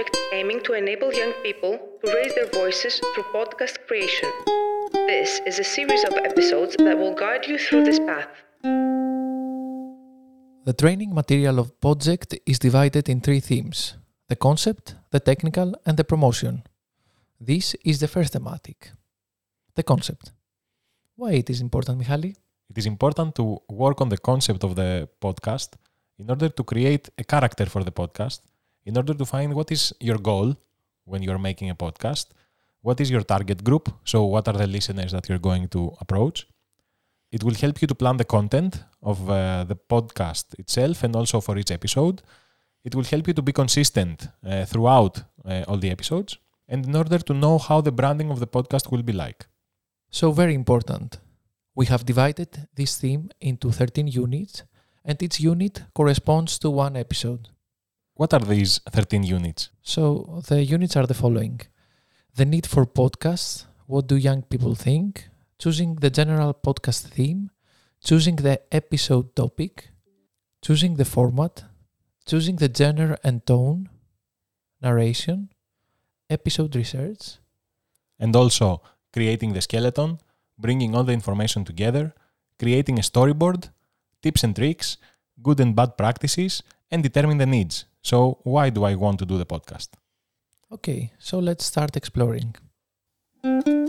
project aiming to enable young people to raise their voices through podcast creation. This is a series of episodes that will guide you through this path. The training material of Podject is divided in 3 themes: the concept, the technical, and the promotion. This is the first thematic. The concept. Why it is important, Michali? It is important to work on the concept of the podcast in order to create a character for the podcast, in order to find what is your goal when you're making a podcast, what is your target group, so what are the listeners that you're going to approach. It will help you to plan the content of the podcast itself and also for each episode. It will help you to be consistent throughout all the episodes and in order to know how the branding of the podcast will be like. So very important. We have divided this theme into 13 units and each unit corresponds to one episode. What are these 13 units? So the units are the following: the need for podcasts, what do young people think, choosing the general podcast theme, choosing the episode topic, choosing the format, choosing the genre and tone, narration, episode research, and also creating the skeleton, bringing all the information together, creating a storyboard, tips and tricks, good and bad practices, and determine the needs. So why do I want to do the podcast? Okay, so let's start exploring.